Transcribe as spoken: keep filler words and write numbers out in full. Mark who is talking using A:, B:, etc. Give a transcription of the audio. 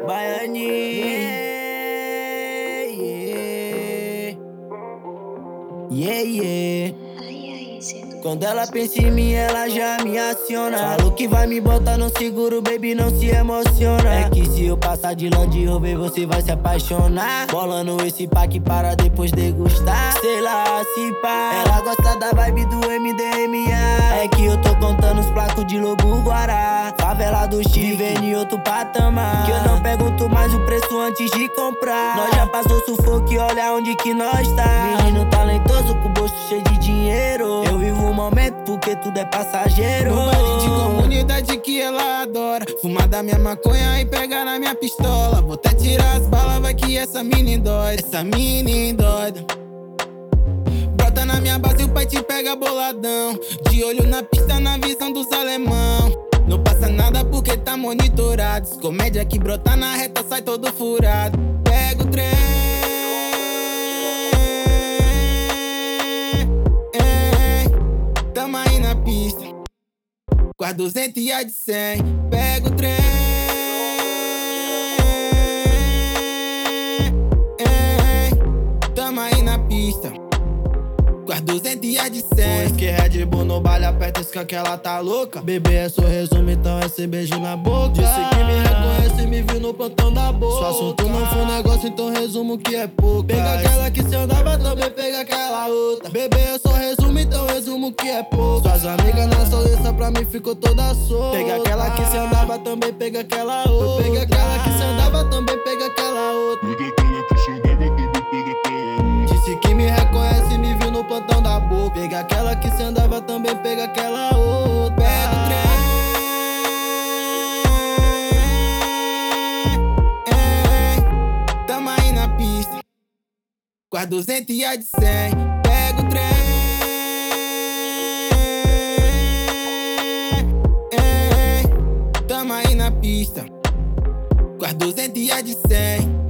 A: Baianinho. Yeah, yeah. Yeah, yeah. Quando ela pensa em mim, ela já me aciona. Falou que vai me botar no seguro, baby, não se emociona. É que se eu passar de Land Rover, você vai se apaixonar. Bolando esse pack para depois degustar. Sei lá, se pá, ela gosta da vibe do M D M A. É que eu tô contando os placos de Lobo Guará. Favela do Chile, vem em outro patamar. Que eu não pergunto mais o preço antes de comprar. Nós já passou sufoco e olha onde que nós tá. Menino talentoso com o bolso cheio de dinheiro. Eu vivo um momento porque tudo é passageiro.
B: No baile de comunidade que ela adora. Fumar da minha maconha e pegar na minha pistola. Vou até tirar as balas, vai que essa mini dói. Essa mini doida. Brota na minha base e o pai te pega boladão. De olho na pista, na visão dos alemão. Não passa nada porque tá monitorado. Comédia que brota na reta, sai todo furado. Pega o trem, tamo aí na pista, com as duzentos e a de cem. Pega o trem, tamo aí na pista, com as duzentos e a de cem.
A: Que Red Bull no baile, aperta esse que ela tá louca. Bebê é só resumo, então é sem beijo na boca. Disse que me reconhece, me viu no plantão da boca. Se o assunto não for negócio, então resumo que é pouco. Pega aquela que se andava, também pega aquela outra. Bebê é só resumo, então resumo que é pouco. Suas amigas na solista pra mim ficou toda solta. Pega aquela que se andava, também pega aquela outra. Pega aquela que se andava, também pega aquela outra. Disse que me reconhece, me viu no plantão da boca. Pega aquela que se andava, também pega aquela outra.
B: Pega o trem, tamo aí na pista, com as duzentos e a de cem. Pega o trem, tamo aí na pista, com as duzentos e a de cem.